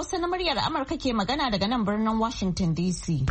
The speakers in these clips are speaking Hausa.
Hausa na muryar Amurka ke magana daga nan birnin Washington DC.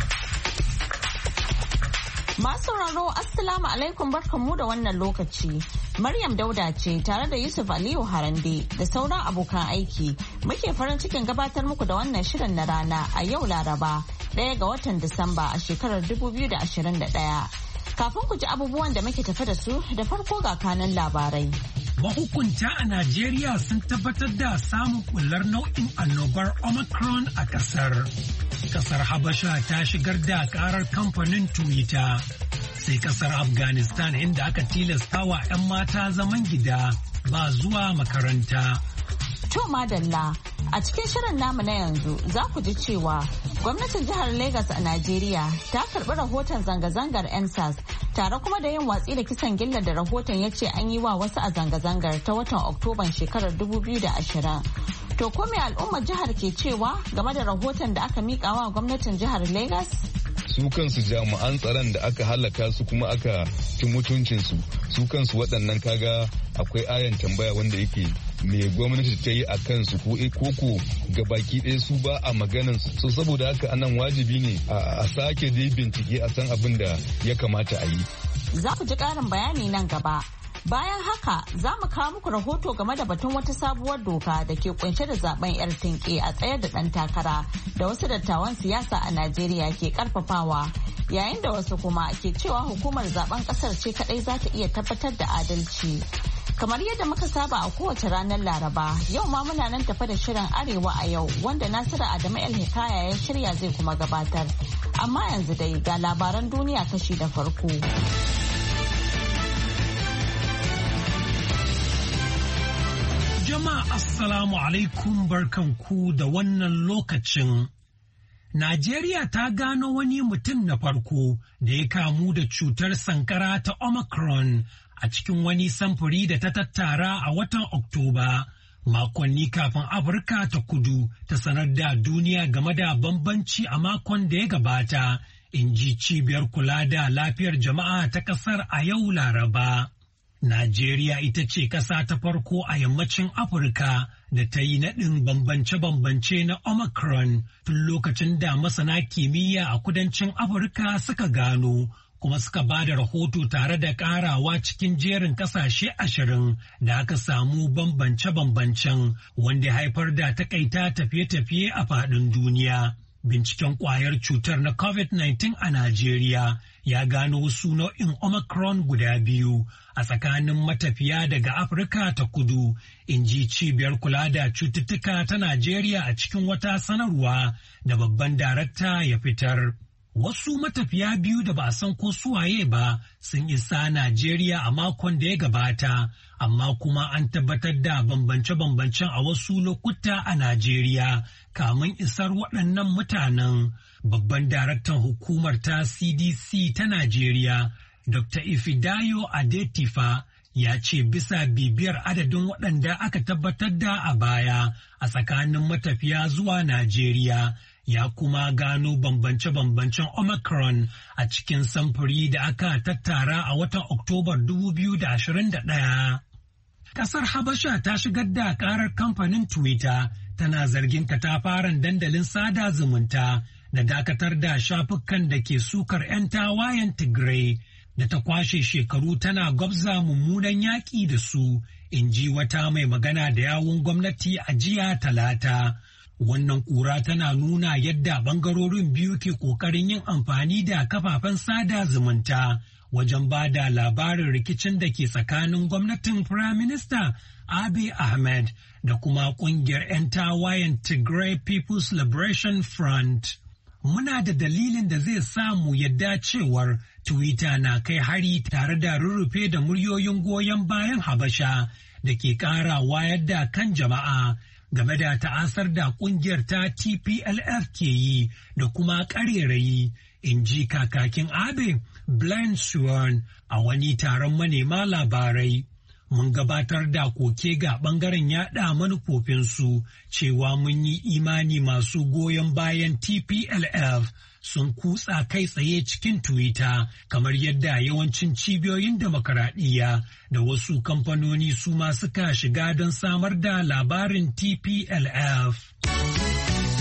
Masu sauraro Assalamu alaikum barkanmu da wannan lokaci. Maryam Dauda ce tare da Yusuf Aliyu Harande da sauran abokan aiki. Muke farin cikin gabatar muku da wannan shirin na rana a yau Laraba, 1 ga watan Disamba a shekarar 2021. Kafin ku ji abubuwan da muke tafe da su da farko ga kanan labarai. Mahukunta a Najeriya sun tabbatar da samun bullar nau'in annobar Omicron a kasar. Kasar Habasha ta shigar da karar kamfanin Twitter. Sai kasar Afghanistan inda aka tilasta wa 'yan mata zaman gida ba zuwa makaranta. To madalla, a cikin shirin namu na yanzu za ku ji cewa gwamnatin jihar Legas a Najeriya ta karɓi rahoton zanga-zangar EndSARS tare kuma da yin watsi da kisan gillar da rahoton ya ce an yi wa wasu a zanga-zangar ta watan Oktoban shekarar 2020. To ko me al'ummar jihar ke cewa game da rahoton da aka miƙa wa gwamnatin jihar Legas? Su kansu jami'an tsaron da aka halaka su kuma aka ci mutuncinsu, su kansu waɗannan kaga akwai ayan tambaya wanda yake me gwamnati ta yi a kansu ko ga baki ɗaya su ba a maganan su. So saboda haka anan wajibi ne a sake dai bincike a san abin da ya kamata a yi. Za ku ji ƙarin bayani nan gaba. Bayan haka za mu kawo muku rahoto game da batun wata sabuwar doka da ke kunshe da zaben 'yar tinke a tsayar da ɗan takara da wasu dattawan siyasa a Najeriya ke karfafawa, yayin da wasu kuma ke cewa hukumar zaben ƙasar ce kaɗai za ta iya tabbatar da adalci. Kamar yadda muka saba a kowace ranar Laraba, yau ma muna nan tafa da shirin Arewa a yau wanda Nasiru Adamu El Hikaya ya shirya zai kuma gabatar. Amma yanzu dai ga labaran duniya kashi da farko. Jama'a Assalamu alaikum barkanku da wannan lokacin. Najeriya ta gano wani mutum na farko da ya kamu da cutar sankara ta Omicron a cikin wani samfuri da ta tattara a watan Oktoba, makonni kafin Afirka ta kudu ta sanar da duniya game da bambanci a makon da ya gabata, in ji cibiyar kula da lafiyar jama'a ta ƙasar a yau Laraba. Najeriya ita ce ƙasa ta farko a yammacin Afirka da ta yi naɗin bambance-bambance na Omicron tun lokacin da masana kimiyya a kudancin Afirka suka gano kuma suka ba da rahoto tare da ƙarawa cikin jerin ƙasashe 20 da aka samu bambance-bambancen wanda ya haifar da takaita tafiye-tafiye a faɗin duniya. Binciken ƙwayar cutar na COVID-19 a Najeriya ya gano wasu nau'in Omicron guda biyu a tsakanin matafiya daga Afirka ta kudu, in ji cibiyar kula da cututtuka ta Najeriya a cikin wata sanarwa da babban darakta ya fitar. Wasu matafiya biyu da ba a san ko suwaye ba sun isa Najeriya a makon da ya gabata, amma kuma an tabbatar da bambance-bambancen a wasu lokuta a Najeriya kamun isar waɗannan mutanen. Babban daraktan hukumar ta CDC ta Najeriya, Dr. Ifidayo Adetifa, ya ce bisa bibiyar adadin waɗanda aka tabbatar da a baya a tsakanin matafiya zuwa Najeriya, ya kuma gano bambance-bambancen Omicron a cikin samfuri da aka tattara a watan Oktobar 2021. Kasar Habasha ta shigar da karar kamfanin Twitter tana zargin katafaren dandalin sada zumunta da dakatar da shafukan da ke sukar 'yan tawayen Tigray da ta kwashe shekaru tana gwabza mummunan yaƙi da su, in ji wata mai magana da yawun gwamnati a jiya Talata. Wannan ƙura tana nuna yadda ɓangarorin biyu ke ƙoƙarin yin amfani da kafafen sada zumunta wajen ba da labarin rikicin da ke tsakanin gwamnatin Firaminista Abiy Ahmed da kuma ƙungiyar 'yan tawayen Tigray People's Liberation Front. Muna da dalilin da zai samu yadda cewar Twitter na kai hari tare da rurrufe da muryoyin goyon bayan Habasha da ke ƙara wayar da kan jama'a game da ta'asar da kungiyar ta TPLF ke yi da kuma ƙarerayi, in ji kakakin Abe Blaine Swan a wani taron manema labarai. Mun gabatar da koke ga ɓangaren yaɗa manufofinsu cewa mun yi imani masu goyon bayan TPLF sun kutsa kai tsaye cikin Twitter kamar yadda yawancin cibiyoyin demokaradiyya da wasu kamfanoni su ma suka shiga don samar da labarin TPLF.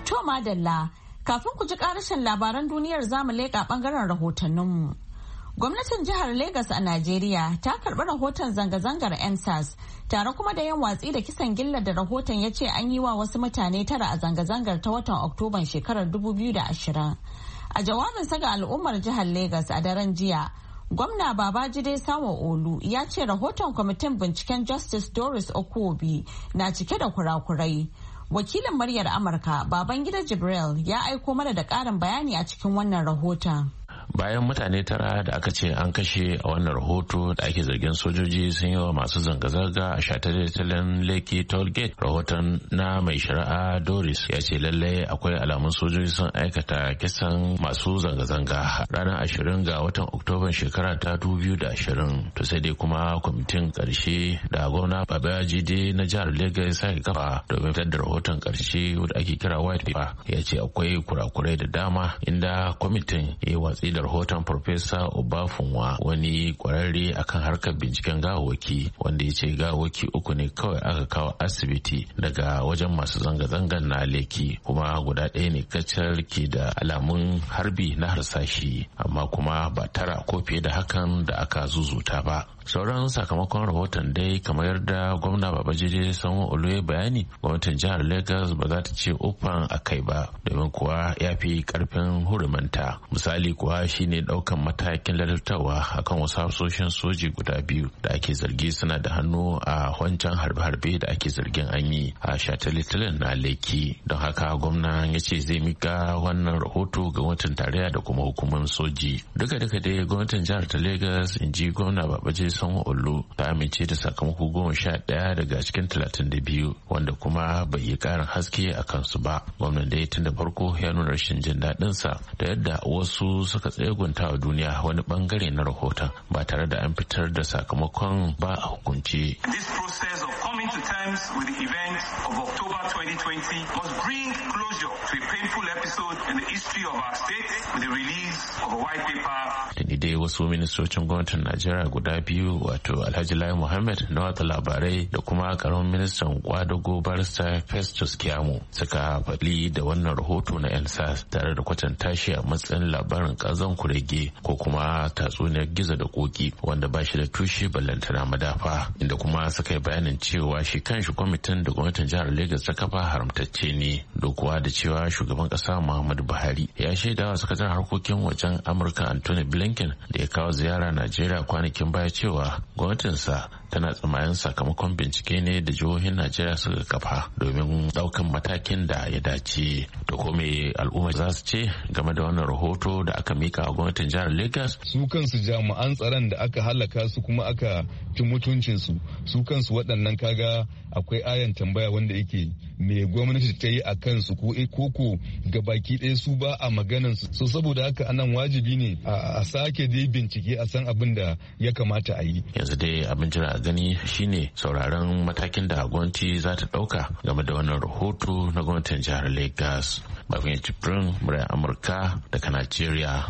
To madalla, kafin ku ji ƙarashin labaran duniyar zamu leƙa ɓangaren rahotanninmu. Gwamnatin jihar Legas a Najeriya ta karɓi rahoton zanga-zangar EndSARS tare kuma da yin watsi da kisan gillar da rahoton ya ce an yi wa wasu mutane 9 a zanga-zangar ta watan Oktoban shekarar 2020. A jawabinsa ga al'ummar jihar Legas a daren jiya, Gwamna Babajide Sanwo-Olu ya ce rahoton kwamitin binciken Justice Doris Okuwobi na cike da kurakurai. Wakilin muryar Amurka Babangida Jibril ya aiko mana da ƙarin bayani a cikin wannan rahoton. Bayan mutane 9 da aka ce an kashe a wannan rahoto da ake zargin sojoji sun yi wa masu zanga-zanga a shataletalen Lekki Tollgate, rahoton na mai shari'a Doris ya ce lallai akwai alamun sojoji sun aikata kisan masu zanga-zanga ranar 20 ga watan Oktoban shekara ta 2020. To sai dai kuma kwamitin karshe da gwamna Babajide na jihar Lagos ya kafa domin fitar da rahoton karshe da ake kira white paper ya ce akwai kurakurai da dama, inda kwamitin ya watsi da rahoton Farfesa Obafunwa, wani kwararre akan harkar binciken gawawwaki, wanda ya ce gawawwaki 3 ne kawai aka kawo asibiti daga wajen masu zanga-zangar na Lekki, kuma guda 1 ne kacal ke da alamun harbi na harsashi, amma kuma ba 9 ko fiye da hakan da aka zuzuta ba. Sauran sakamakon rahoton dai kamar yadda gwamna Babajide Sanwo-Olu ya bayani, gwamnatin jihar Lagos ba za ta ce ufan a kai ba, domin kuwa ya fi karfin hurumanta. Misali kuwa shine daukan matakin ladabtarwa akan wasu hafsoshin soji guda 2 da ake zargi suna da hannu a wancan harbe-harbe da ake zargin an yi a shataletalen na Lekki. Don haka gwamna ya ce zai mika wannan rahoto ga gwamnatin tarayya da kuma hukumar soji. Duka dai gwamnatin jihar ta Lagos, in ji gwamna Babajide Sanwo-Olu, ta amince da sakamako 11 daga cikin 32, wanda kuma bai yi karin haske a kansu ba. Gwamnan dai tun da farko ya nuna rashin jin daɗin sa da yadda wasu suka tsegunta wa duniya wani bangare na rahoton ba tare da an fitar da sakamakon ba a hukunce. This process of coming to terms with the events of October 2020 must bring closure to a painful episode in the history of our state with the release of a white paper. Tuni dai wasu ministocin gwamnatin Najeriya guda 2, wato Alhaji Lai Muhammad na watsa labarai da kuma karamin ministan kwadago Barrister Festus Keyamo, suka faɗi da wannan rahoto na EndSARS tare da kwatanta shi a matsayin labarin kazan kurege ko kuma tatsuniyar gizo da koki wanda ba shi da tushe ballantana madafa, inda kuma suka yi bayanin cewa shi kanshi kwamitin da gwamnatin jihar Lagos ta kafa haramtacce ne, dokuwa da cewa shugaban kasa Muhammadu Buhari ya shaidawa sakataren harkokin wajen Amurka Anthony Blinken da ya kawo ziyara Najeriya kwanakin baya cewa gwamnatinsa tana tsammanin sakamakon bincike ne da jihohin Najeriya suka kafa domin daukan matakin da ya dace. Da kome al'umma za su ce game da wannan rahoto da aka mika a gwamnatin jihar Lagos? Su kansu jami'an tsaron da aka halaka su kuma aka ci mutuncinsu, su kansu waɗannan kaga akwai ayan tambaya wanda yake me gwamnati ta yi a kansu ko gabaki ɗaya su ba a maganan su. So saboda haka anan wajibi ne a sake dai bincike a san abin da ya kamata a yi. Yanzu dai abin jira a gani shine sauraron matakin da gwamnati za ta ɗauka game da wannan rahoto na gwamnatin jihar Lagos. Babin Jibrin, muryar Amurka daga Najeriya.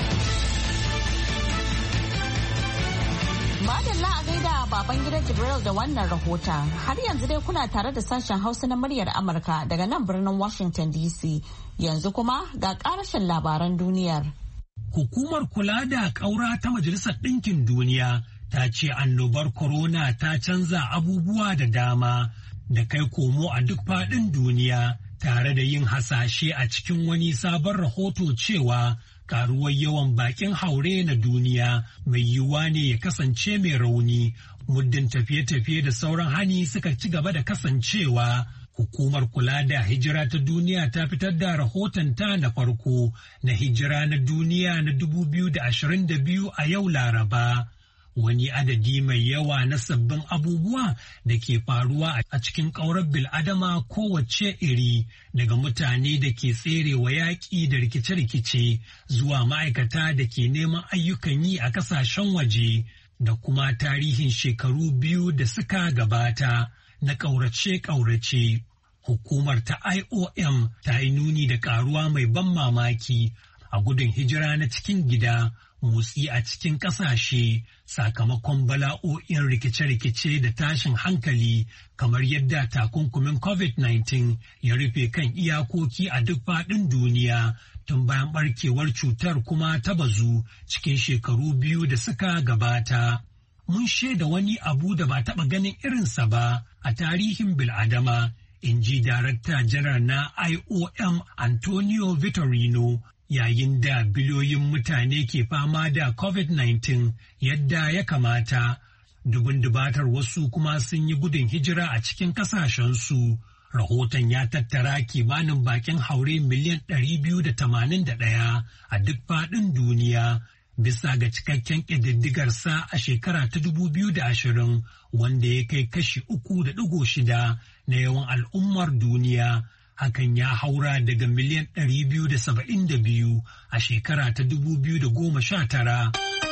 Madalla a gaida Babangida Jibril da wannan rahoton. Har yanzu dai kuna tare da sashen Hausa na muryar Amurka daga nan birnin Washington DC. Yanzu kuma ga ƙarashin labaran duniyar. Hukumar kula da ƙaura ta Majalisar Ɗinkin Duniya ta ce annobar corona ta canza abubuwa da dama da kai komo a duk faɗin duniya, tare da yin hasashe a cikin wani sabon rahoto cewa karuwar yawan bakin haure na duniya mai yiwuwa ne ya kasance mai rauni muddin tafiye-tafiye da sauran hani suka ci gaba da kasancewa. Hukumar kula da hijira ta duniya ta fitar da rahotonta na farko na hijira na duniya na 2022 a yau Laraba. Wani adadi mai yawa na sabbin abubuwa da ke faruwa a cikin ƙaurar bil'adama kowace iri, daga mutane da ke tserewa yaƙi da rikice-rikice zuwa ma'aikata da ke neman ayyukan yi a ƙasashen waje, da kuma tarihin shekaru 2 da suka gabata na ƙaurace-ƙaurace. Hukumar ta IOM ta yi nuni da ƙaruwa mai ban mamaki a gudun hijira na cikin gida, motsi a cikin ƙasashe sakamakon bala'o'in rikice-rikice da tashin hankali kamar yadda takunkumin COVID-19 ya rufe kan iyakoki a duk faɗin duniya tun bayan ɓarkewar cutar kuma ta bazu cikin shekaru 2 da suka gabata. Mun shaida wani abu da ba taɓa ganin irinsa ba a tarihin bil'adama, in ji Darakta Janar na IOM Antonio Vitorino, yayin da biliyoyin mutane ke fama da COVID-19 yadda ya kamata. Dubun dubatar wasu kuma sun yi gudun hijira a cikin kasashensu. Rahoton ya tattara kimanin bakin haure miliyan 281 a duk faɗin duniya. Bisa ga cikakken ƙididdigarsa a shekara ta 2020 wanda ya kai kashi 3.6 na yawan al'ummar duniya. Hakan ya haura daga miliyan 272 a shekara ta 2019.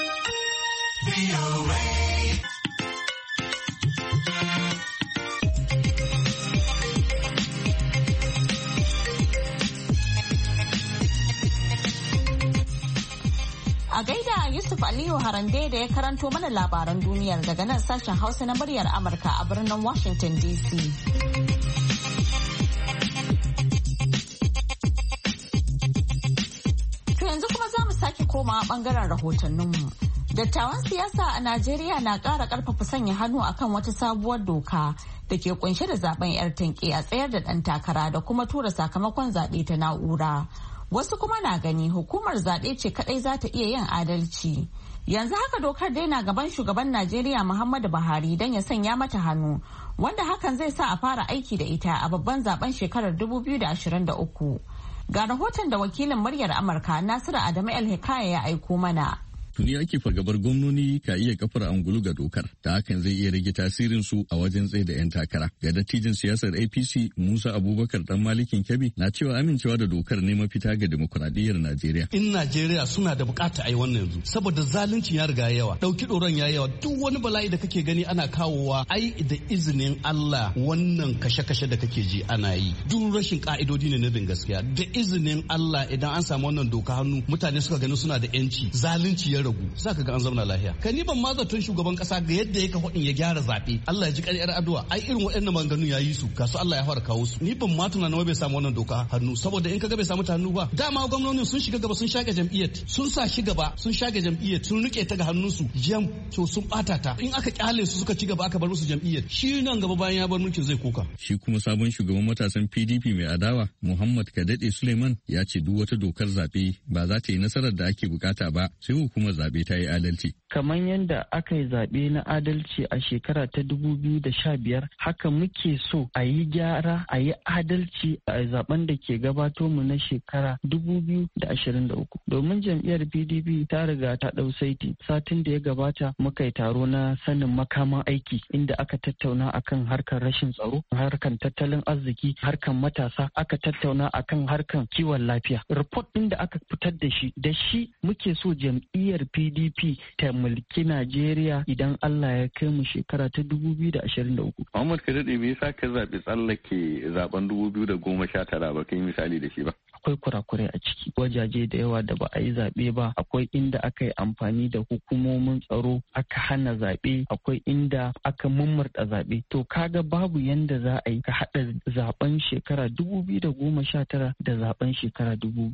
A gaida Yusuf Aliyu Harande da ya karanto mana labaran duniyar daga nan sashen Hausa na muryar Amurka a birnin Washington DC. To yanzu kuma za mu sake komawa bangaren rahotanninmu. Dattawan siyasa a Najeriya na ƙara ƙarfafa sanya hannu akan wata sabuwar doka da ke kunshe da zaben 'yar tinke a tsayar da ɗan takara da kuma tura sakamakon zaɓe ta na'ura. Wasu kuma na gani hukumar zaɓe ce kaɗai za ta iya yin adalci. Yanzu haka dokar dai na gaban shugaban Najeriya Muhammadu Buhari don ya sanya mata hannu, wanda hakan zai sa a fara aiki da ita a babban zaben shekarar 2023. Ga rahoton da wakilin muryar Amurka Nasiru Adamu El Hikaya ya aiko mana. Tuni ake fargabar gwamnoni ka iya kafar angulu ga dokar, ta hakan zai iya rage tasirin su a wajen tsaye da 'yan takara. Ga dattijin siyasar APC Musa Abubakar dan Malikin Kebbi na cewa amincewa da dokar ne mafita ga demokuraɗiyyar Najeriya. In Najeriya suna da bukata a yi wannan yanzu, saboda zalunci ya riga yawa, ɗauki ɗoron ya yawa, duk wani bala'i da kake gani ana kawowa ai da izinin Allah wannan kashe-kashe da kake ji ana yi. Duk rashin ka'idodi ne na bin gaskiya. Da izinin Allah idan an samu wannan doka hannu mutane suka gani suna da 'yanci, zalunci ya ragu, za ka ga an zauna lafiya. Ka ni ban ma zaton shugaban kasa ga yadda ya kafa ya gyara zaɓe. Allah ya ji ƙaryar addu'a. Ai irin waɗannan maganganun ya yi su, ga su Allah ya fara kawo su. Ni ban ma tunanin bai samu wannan doka hannu, saboda in kaga bai samu ta hannu ba, dama gwamnonin sun shiga gaba sun shage jam'iyyar, sun sa shi gaba sun shage jam'iyyar, sun rike ta ga hannunsu jam to sun bata ta. In aka kyale su suka ci gaba aka bar musu jam'iyyar, shi nan gaba bayan ya bar mulkin zai koka. Shi kuma sabon shugaban matasan PDP mai adawa Muhammad Kadade Suleiman ya ce duk wata dokar zaɓe ba za ta yi nasarar da ake bukata ba sai hukumar zaɓe ta yi adalci. Kamar yadda aka yi zaɓe na adalci a shekara ta 2015 haka muke so a yi gyara a yi adalci a zaben da ke gabato mu na shekara 2023. Domin jam'iyyar PDP ta riga ta ɗau saiti. Satin da ya gabata muka yi taro na sanin makaman aiki inda aka tattauna akan harkar rashin tsaro, harkar tattalin arziki, harkar matasa, aka tattauna akan harkar kiwon lafiya. Report ɗin da aka fitar da shi muke so jam'iyyar PDP ta mulki Najeriya idan Allah ya kai mu shekara ta 2023. Muhammad Kadade me yasa ka zaɓi tsallake zaben 2019 ba kai misali da shi ba? Akwai kurakurai a ciki, wajaje da yawa da ba a yi zaɓe ba, akwai inda aka yi amfani da hukumomin tsaro aka hana zaɓe, akwai inda aka mummurta zaɓe. To kaga babu yanda za a yi ka haɗa zaben shekara 2019 da zaben shekara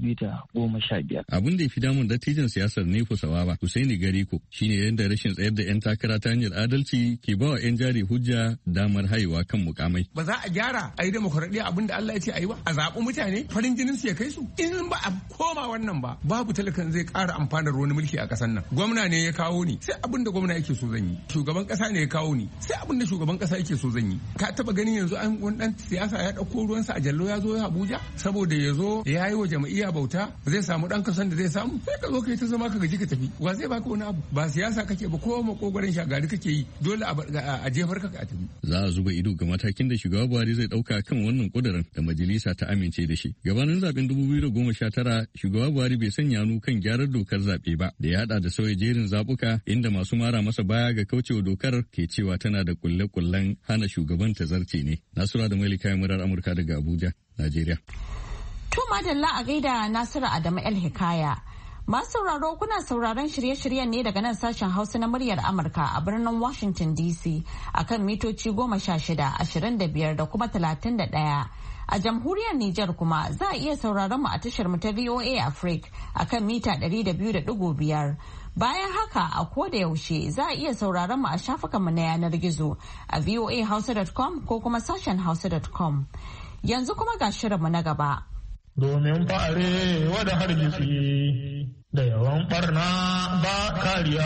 2015. Abin da ya fi damun dattijan siyasar ne Sawaba Husaini Gariko shine yadda rashin tsayar da 'yan takara ta hanyar adalci ke bawa 'yan jari hujja damar haihuwa kan mukamai. Ba za a gyara a yi demokuraɗiyya abin da Allah ya ce a yi ba, a zaɓi mutane farin jinin su ya kai su. In ba a koma wannan ba, babu talakan zai ƙara amfanar wani mulki a ƙasar nan. Gwamna ne ya kawo ni, sai abin da gwamna yake so zan yi. Shugaban ƙasa ne ya kawo ni, sai abin da shugaban ƙasa yake so zan yi. Ka taɓa ganin yanzu an wani ɗan siyasa ya ɗauko ruwansa a jallo ya zo ya Abuja saboda ya zo ya yi wa jam'iyya bauta zai samu ɗan kasan da zai samu, sai ka zo kai ta zama ka gaji ka tafi. Wa zai baka wani abu? Ba siyasa kake ba, ko makogoron shagari kake yi, dole a jefar ka a tafi. Za a zuba ido ga matakin da shugaba Buhari zai dauka kan wannan kudirin da majalisa ta amince da shi. Gabanin zaben 2019 shugaba Buhari bai sanya hannu kan gyarar dokar zaɓe ba da ya hada da sauya jerin zabuka inda masu mara masa baya ga kaucewa dokar ke cewa tana da kulle-kullen hana shugaban ta zarce ne. Nasura da Malika murar Amurka daga Abuja, Najeriya. To madalla a gaida Nasiru Adamu El Hikaya. Masu sauraro kuna sauraron shirye-shiryen ne daga nan sashen Hausa na muryar Amurka a birnin Washington DC akan mitoci 16, 25 da kuma 31. A jamhuriyar Nijar kuma za a iya sauraron mu a tashar mu ta VOA Africa akan mita 200.5. Bayan haka a koda yaushe za a iya sauraron mu a shafukanmu na yanar gizo a voahausa.com ko kuma sashen hausa.com. Yanzu kuma ga shirinmu na gaba. Domin fa'are wada hargitsi da yawan barna ba kariya.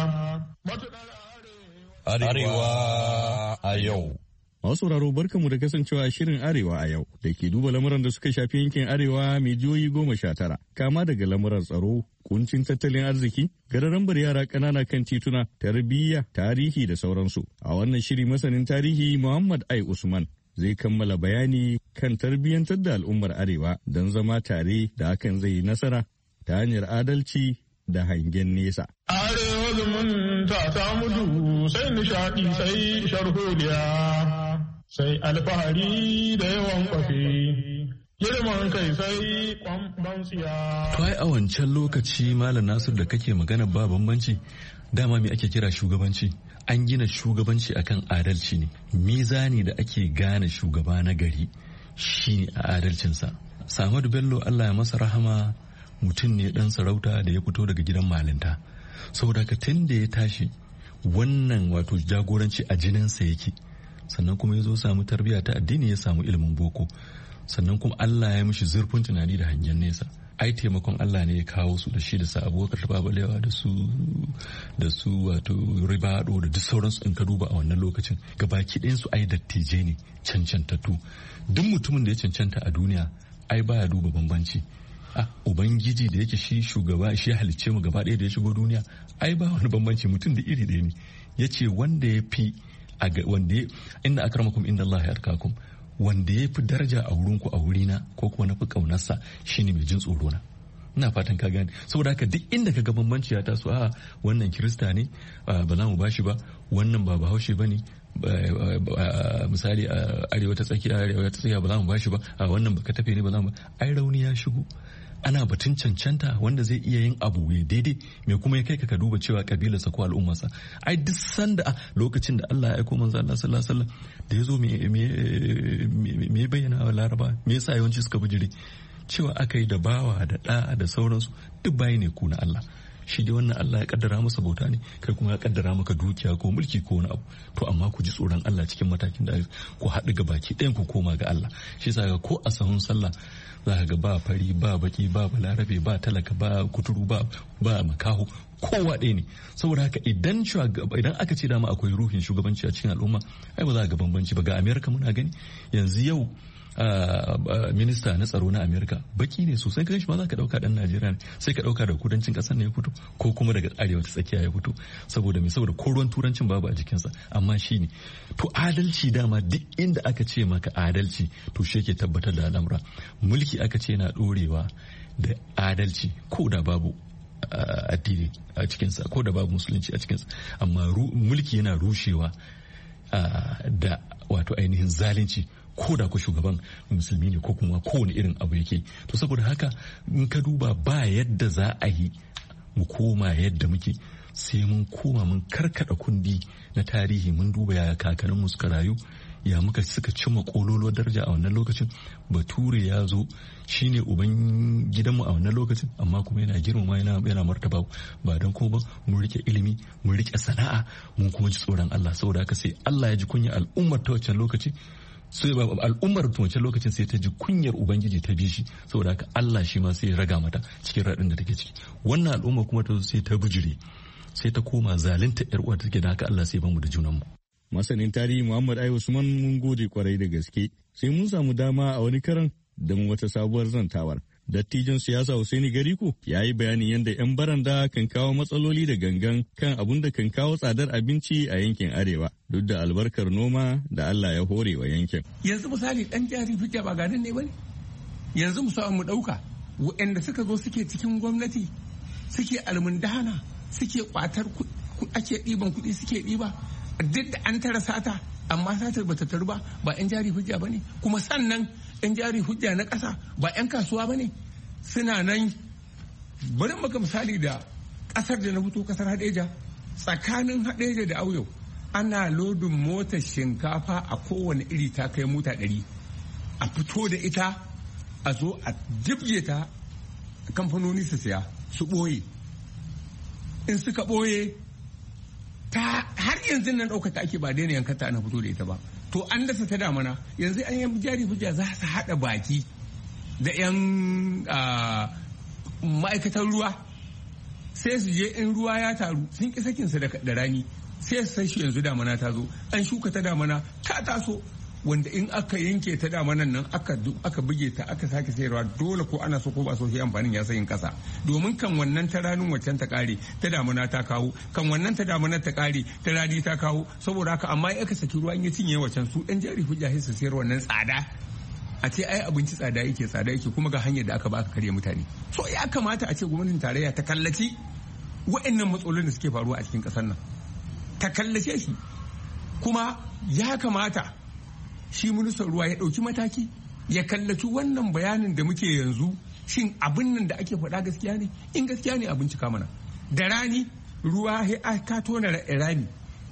Arewa a yau. Masu sauraro barkanmu da kasancewa shirin Arewa a yau da ke duba lamuran da suka shafi yankin Arewa mai jihohi 19 kama daga lamuran tsaro, kuncin tattalin arziki, gararambar yara ƙanana kan tituna, tarbiyya, tarihi da sauransu. A wannan shiri masanin tarihi Muhammad Ai Usman zai kammala bayani kan tarbiyyantar da al'ummar Arewa don zama tare da hakan zai yi nasara ta hanyar adalci da hangen nesa. Arewa zumunta ta mudu sai nishaɗi sai sharholiya sai alfahari da yawan kwafi. Girman kai sai kwamban siya. To ai a wancan lokaci Malam Nasir da kake magana ba bambanci dama me ake kira shugabanci? An gina shugabanci akan adalci ne. Mizani da ake gane shugaba na gari shi a adalcinsa. Samadu Bello Allah ya masa rahama mutum ne dan sarauta da ya fito daga gidan malinta. Saboda ka tun da ya tashi wannan wato jagoranci a jininsa yake. Sannan kuma ya zo samu tarbiyya ta addini ya samu ilimin boko. Sannan kuma Allah ya mishi zurfin tunani da hangen nesa. Ai taimakon Allah ne ya kawo su da shi da sa Abubakar Tababalewa da su wato Ribado da duk sauransu in ka duba a wannan lokacin gabaki ɗayan su ai dattijai ne cancantattu. Duk mutumin da ya cancanta a duniya ai baya duba bambanci. Ubangiji da yake shi shugaba shi halicce mu gaba ɗaya da ya shigo duniya ai ba wani bambanci mutum da iri ɗaya ne. Yace wanda ya fi inna akramakum inda Allah ya arkakum wanda ya fi daraja a wurinku a wurina ko kuma na fi ƙaunarsa shine mai jin tsoro na. Ina fatan ka gane saboda haka duk inda ka ga bambanci ya taso wannan kirista ne ba za mu bashi ba wannan ba bahaushe ba ne misali arewa ta tsakiya ba za mu bashi ba wannan ba ka tafe ne ba za mu ai rauni ya shigo. Ana batun cancanta wanda zai iya yin abu ya daidai mai kuma ya kai ka duba cewa kabilarsa ko al'ummarsa. Ai duk sanda lokacin da Allah ya aiko manzo Allah sallallahu alaihi wasallam da yazo me bayyana wa Laraba me yasa yawanci suka bijire cewa aka yi da bawa da ɗa da sauransu duk bayi ne ku na Allah. Shi dai wannan Allah ya kaddara masa bauta ne kai kuma ya kaddara maka dukiya ko mulki ko wani abu to amma ku ji tsoron Allah cikin matakin da ku haɗu ga baki ɗayan ku koma ga Allah. Shi yasa ko a sahun sallah za ka ga ba fari ba baki ba balarabe ba talaka ba kuturu ba makaho kowa ɗaya ne. Saboda haka idan aka ce dama akwai ruhin shugabanci a cikin al'umma ai ba za ga bambanci ba. Ga Amerika muna gani yanzu yau minista na tsaro na Amerika baki ne sosai kan shi ma za ka dauka dan Najeriya ne sai ka dauka daga kudancin kasar ne ya fito ko kuma daga arewa ta tsakiya ya fito saboda ko ruwan turancin babu a jikinsa amma shi ne. To adalci dama duk inda aka ce maka adalci to shi yake tabbatar da al'amura. Mulki aka ce yana dorewa da adalci ko da babu addini a cikinsa ko da babu musulunci a cikinsa amma mulki yana rushewa da wato ainihin zalunci ko da ku shugaban musulmi ne ko kuma kowane irin abu yake. To saboda haka in ka duba ba yadda za a yi mu koma yadda muke sai mun koma mun karkada kundi na tarihi mun duba yaya kakanninmu suka rayu ya muka suka cimma kololo daraja a wannan lokacin. Bature ya zo shine uban gidanmu a wannan lokacin amma kuma yana girmama yana martaba ba don kuma ba mun rike ilimi mun rike sana'a mun kuma ji tsoron Allah. Saboda haka sai Allah ya ji kunya al'ummar ta wancan lokaci sai al'ummar wancan lokacin sai ta ji kunyar ubangiji ta bi shi saboda haka Allah shi ma sai ya raga mata cikin raɗin da take ciki. Wannan al'umma kuma ta sai ta bijire sai ta koma zalunta yar uwa take da haka Allah sai bamu da junanmu. Masanin tarihi Muhammad Ai Usman mun gode kwarai da gaske sai mun samu dama a wani karan don wata sabuwar zantawar. Dattijon siyasa Hussaini Gariko ya yi bayanin yadda 'yan baranda kan kawo matsaloli da gangan kan abun da kan kawo tsadar abinci a yankin Arewa duk da albarkar noma da Allah ya hore wa yankin. Yanzu misali ɗan jari fike ba ganin ne bane. Yanzu mu ɗauka waɗanda suka zo suke cikin gwamnati suke almundana suke kwatar ake ɗiban kuɗi suke ɗiba duk da an tara sata amma satar bata taru ba 'yan jari hujja ba ne kuma sannan 'yan jari hujja na ƙasa ba 'yan kasuwa ba ne suna nan. Bari maka misali da ƙasar da na fito, ƙasar Hadeja. Tsakanin Hadeja da Auyo ana lodin motar shinkafa a kowane iri ta kai mota 100 a fito da ita a zo a jibge ta kamfanoni su siya su ɓoye. In suka ɓoye ta har yanzu nan ɗaukata ake ba daina yankata ana fito da ita ba. To an dasa ta damana yanzu an yi jari hujja za su haɗa baki da 'yan ma'aikatan ruwa sai su je in ruwa ya taru sun ƙi sakinsa da rani sai su san shi yanzu damana ta zo an shuka ta damana ta taso wanda in aka yanke ta damanan nan aka buge ta aka sake sayarwa dole ko ana so ko ba so sai amfanin ya sayin kasa domin kan wannan ta ranin waccan ta kare ta damana ta kawo kan wannan ta damanar ta kare ta rani ta kawo saboda haka amma in aka saki ruwa in ya cinye waccan su dan jari hujja sai su sayar wannan tsada a ce ai abinci tsada yake kuma ga hanyar da aka ba aka karya mutane. So ya kamata a ce gwamnatin tarayya ta kallaci wa'annan matsalolin da suke faruwa a cikin kasar nan ta kallace shi kuma ya kamata shi ministan ruwa ya ɗauki mataki ya kallaci wannan bayanin da muke yanzu shin abin nan da ake faɗa gaskiya ne in gaskiya ne a bincika mana. Da rani ruwa ka tona rami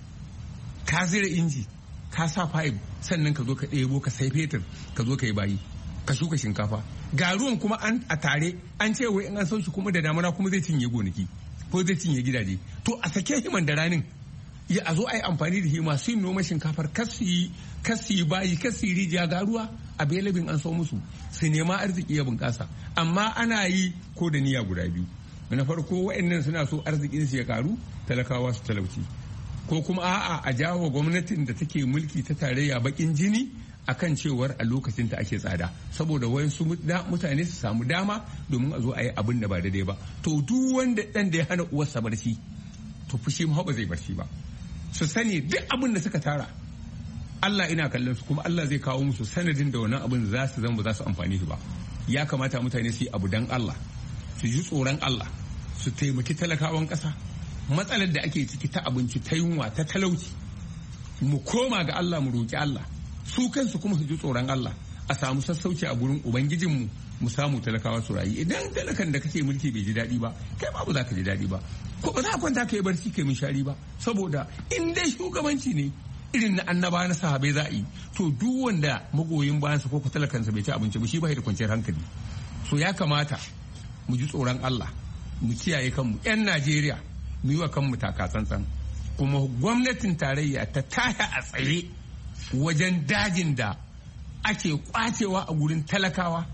ka zira inji ka sa pipe sannan ka zo ka ɗebo ka sai fetur ka zo ka yi bayi ka shuka shinkafa ga ruwan kuma a tare an ce wai in an sauki kuma da damana kuma zai cinye gonaki ko zai cinye gidaje to a sake himan da ranin ya a zo a yi amfani da shi masu yin noma shinkafar kasi bayi kasi rijiya ga ruwa a belabin an so musu su nema arziki ya bunƙasa amma ana yi ko da niyya guda biyu. Na farko wa'annan suna so arzikin su ya karu talakawa su talauci ko kuma a'a a jawo gwamnatin da take mulki ta tarayya bakin jini akan cewar a lokacin ta ake tsada saboda wayansu mutane su samu dama domin a zo a yi abin da ba daidai ba. To duk wanda dan da ya hana uwarsa barci to fushi ma ba zai barci ba. Su sani duk abin da suka tara Allah ina kallon su kuma Allah zai kawo musu sanadin da wannan abin za su zama ba za su amfani shi ba. Ya kamata mutane su yi abu dan Allah, su ji tsoron Allah, su taimaki talakawan ƙasa. Matsalar da ake ciki ta abinci, ta yunwa, ta talauci, mu koma ga Allah mu roki Allah, su kansu kuma su ji tsoron Allah, a samu sassauci a gurin ubangijinmu mu samu talakawa su rayu. Idan talakan da kake mulki bai ji daɗi ba kai ma ba za ka ji daɗi ba ko ba za ka kwanta ka yi barci kai min shari ba saboda in dai shugabanci ne irin na annaba na sahabai za a yi to duk wanda magoyin bayansa ko talakansa bai ci abinci ba shi ba da kwanciyar hankali. So ya kamata mu ji tsoron Allah mu kiyaye kanmu 'yan Najeriya mu yi wa kanmu taka tsantsan kuma gwamnatin tarayya ta taya a tsaye wajen dajin da ake kwacewa a gurin talakawa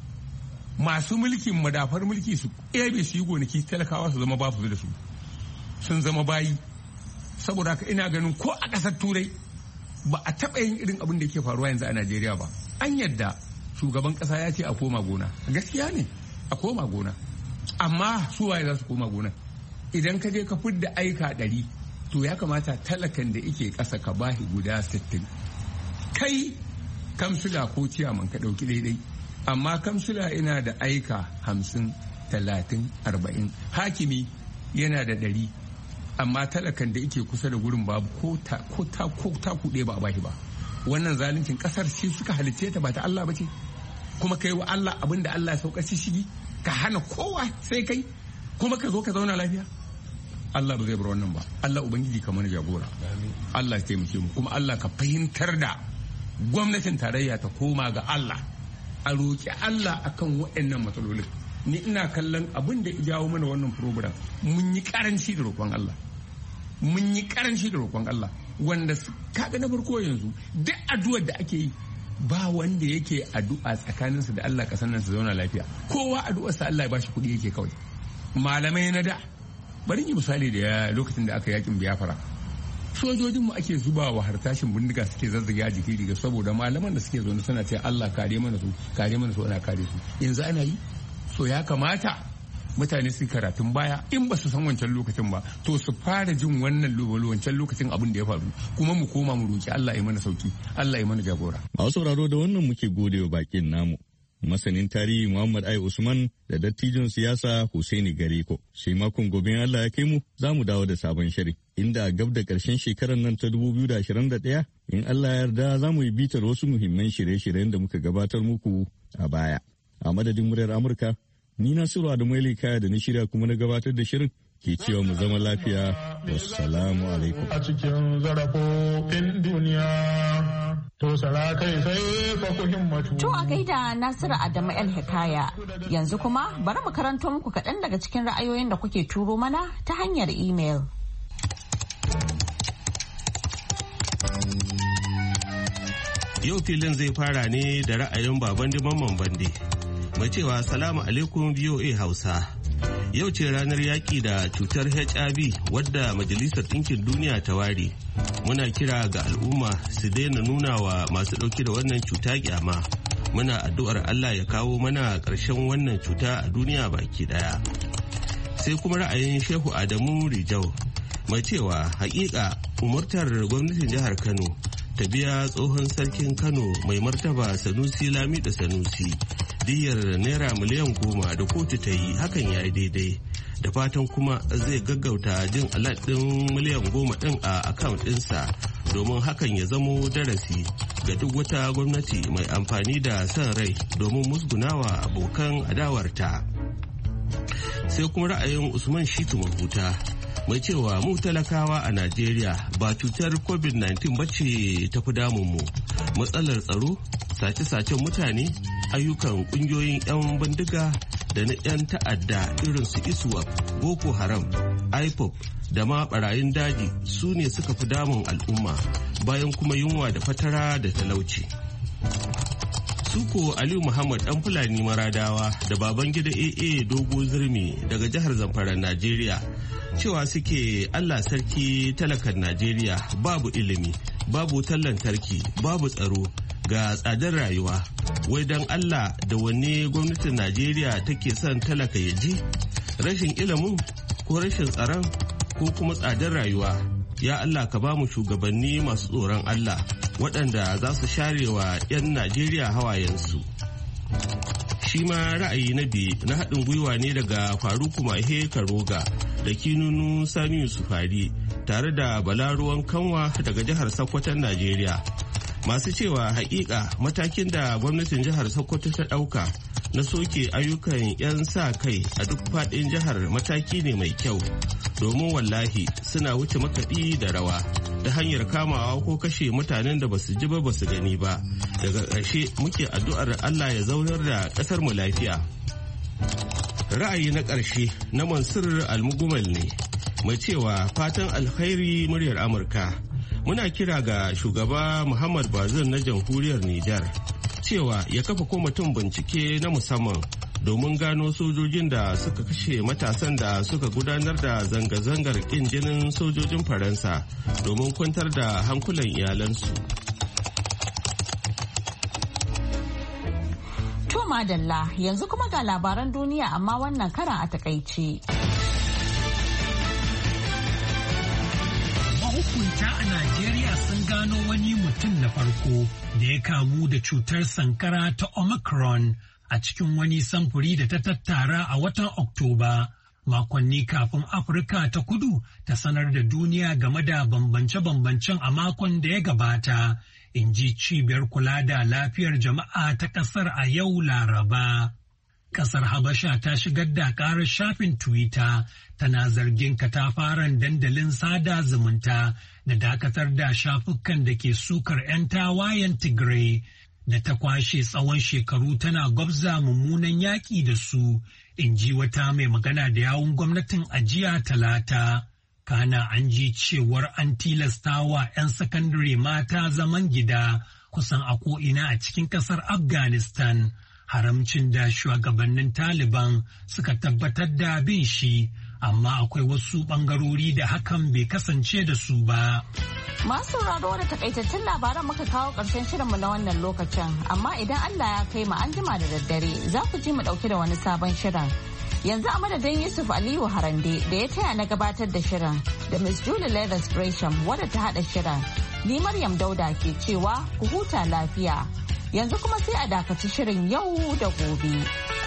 masu mulkin madafar mulki su ebe su yi gonaki talakawa su zama babu da su sun zama bayi. Saboda haka ina ganin ko a ƙasar turai ba a taɓa yin irin abin da yake faruwa yanzu a Najeriya ba. An yadda shugaban ƙasa ya ce a koma gona gaskiya ne a koma gona amma su waye za su koma gona idan ka je ka fidda aika 100 to ya kamata talakan da yake ƙasa ka bashi guda 60 kai kamsila ko ciyaman ka ɗauki daidai amma kamsila yana da aika 50 30 40 hakimi yana da 100 amma talakan da yake kusa da gurin babu ko ta kuɗe ba a bashi ba. Wannan zaluncin ƙasar shi suka halicce ta ba ta Allah ba ce kuma kai wa Allah abin da Allah ya sauka shigi ka hana kowa sai kai kuma ka zo ka zauna lafiya. Allah ba zai bar wannan ba. Allah ubangiji ka mana jagora. Allah ya taimake mu kuma Allah ka fahimtar da gwamnatin tarayya ta koma ga Allah a roki Allah akan waɗannan matsalolin. Ni ina kallon abin da ya jawo mana wannan program mun yi karanci da roƙon Allah. Mun yi karanci da roƙon Allah wanda kaga na farko yanzu duk addu'ar da ake yi ba wanda yake addu'a tsakaninsa da Allah kasan nan su zauna lafiya. Kowa addu'arsa Allah ya bashi kuɗi yake kawai. Malamai na da bari yi misali da lokacin da aka yakin Biafra sojojinmu ake zuba wa hartashin bindiga suke zazzaga jiki riga saboda malaman da suke zaune suna ce Allah kare mana su ana kare su yanzu ana yi. So ya kamata mutane su karatun baya in ba su san wancan lokacin ba to su fara jin wannan wancan lokacin abin da ya faru kuma mu koma mu roki Allah ya mana sauki Allah ya mana jagora. Masu sauraro da wannan muke godewa bakin namu masanin tarihi Muhammad Ai Usman da dattijon siyasa Hussaini Gareko. Sai makon gobe Allah ya kai mu za mu dawo da sabon shirin inda a gab da karshen shekarar nan ta 2021 In Allah ya yarda za mu yi bitar wasu muhimman shirye-shiryen da muka gabatar muku a baya. A madadin muryar Amurka, ni Nasiru Adamu Kaya da na shirya kuma na gabatar da shirin ke cewa mu zama lafiya. Wassalamu alaikum. A cikin zarafofin duniya, to sara kai sai fa ku himmatu. To a gaida Nasiru Adamu Hikaya. Yanzu kuma bari mu karanto muku kaɗan daga cikin ra'ayoyin da kuke turo mana ta hanyar imel. Yau filin zai fara ne da ra'ayin baban Mamman Bande. Mai cewa salamu alaikum VOA Hausa. Yau ce ranar yaƙi da cutar HIV wadda Majalisar Ɗinkin Duniya ta ware. Muna kira ga al'umma su daina nuna wa masu ɗauke da wannan cuta kyama. Muna addu'ar Allah ya kawo mana ƙarshen wannan cuta a duniya baki ɗaya. Sai kuma ra'ayin Shehu Adamu Rijau. Mai cewa haƙiƙa umartar gwamnatin jihar Kano ta biya tsohon sarkin Kano mai martaba Sanusi Lamido Sanusi diyyar naira miliyan 10 da kotu ta yi hakan ya yi daidai, da fatan kuma zai gaggauta jin alat ɗin miliyan 10 ɗin a akaunt ɗinsa domin hakan ya zamo darasi ga duk wata gwamnati mai amfani da son rai domin musgunawa abokan adawarta. Sai kuma ra'ayin Usman Shitu Mahuta mai cewa mu talakawa a Najeriya ba cutar COVID-19 bace ta fi damun mu. Matsalar tsaro, sace-sacen mutane, ayyukan kungiyoyin 'yan bindiga da na 'yan ta'adda irin su ISWAP, Boko Haram, IPOB da ma barayin daji su ne suka fi damun al'umma bayan kuma yunwa da fatara da talauci. Suko Aliyu Muhammad dan Fulani Maradawa da Babangida AA Dogo Zurmi daga jihar Zamfara Najeriya cewa suke Allah sarki talakan Najeriya babu ilimi, babu wutar lantarki, babu tsaro ga tsadar rayuwa. Wai dan Allah da wanne gwamnatin Najeriya take son talaka ya ji? Rashin ilimin ko rashin tsaron ko kuma tsadar rayuwa? Ya Allah ka ba mu shugabanni masu tsoron Allah waɗanda za su share wa 'yan Najeriya hawayensu. Shi ma ra'ayi na biyu na haɗin gwiwa ne daga Faruku Mahe Karoga da Kinunu Sani Sufari tare da Balaruwan Kanwa daga jihar Sokoton Najeriya. Masu cewa haƙiƙa matakin da gwamnatin jihar Sokoto ta ɗauka na soke ayyukan 'yan sa kai a duk faɗin jihar mataki ne mai kyau, domin wallahi suna wuce makaɗi da rawa ta hanyar kamawa ko kashe mutanen da basu ji ba basu gani ba. Daga ƙarshe muke addu'ar Allah ya zaunar da ƙasar mu lafiya. Ra'ayi na ƙarshe na Mansur Almugumal ne mai cewa fatan alkhairi muryar Amurka. Muna kira ga shugaba Muhammad Bazoum na jamhuriyar Nijar cewa ya kafa kwamitin bincike na musamman domin gano sojojin da suka kashe matasan da suka gudanar da zanga-zangar ƙin jinin sojojin Faransa domin kwantar da hankulan iyalansu. To madalla, yanzu kuma ga labaran duniya amma wannan karan a takaice. Mahukunta a Najeriya sun gano wani mutum na farko da ya kamu da cutar sankara ta Omicron a cikin wani samfuri da ta tattara a watan Oktoba, makonni kafin Afirka ta Kudu ta sanar da duniya game da bambance-bambancen a makon da ya gabata, in ji cibiyar kula da lafiyar jama'a ta ƙasar a yau Laraba. Ƙasar Habasha ta shigar da ƙarar shafin Twitter tana zargin katafaren dandalin sada zumunta da dakatar da shafukan da ke sukar 'yan tawayen Tigray da ta kwashe tsawon shekaru tana gwabza mummunan yaƙi da su, in ji wata mai magana da yawun gwamnatin ajiya Talata. Kana an ji cewar an tilastawa 'yan sakandare mata zaman gida kusan a ko'ina a cikin ƙasar Afghanistan. Haramcin da shugabannin Taliban suka tabbatar da bin shi, amma akwai wasu bangarori da hakan bai kasance da su ba. Masu sauraro da takaitattun labaran muka kawo ƙarshen shirinmu na wannan lokacin, amma idan Allah ya kai mu an jima da daddare za ku ji mu ɗauke da wani sabon shirin. Yanzu a madadin Yusuf Aliyu Harande da ya taya na gabatar da shirin da Miss Julie Leathers Gresham wadda ta haɗa shirin. Ni Maryam Dauda ke cewa ku huta lafiya. Yanzu kuma sai a dakaci shirin yau da gobe.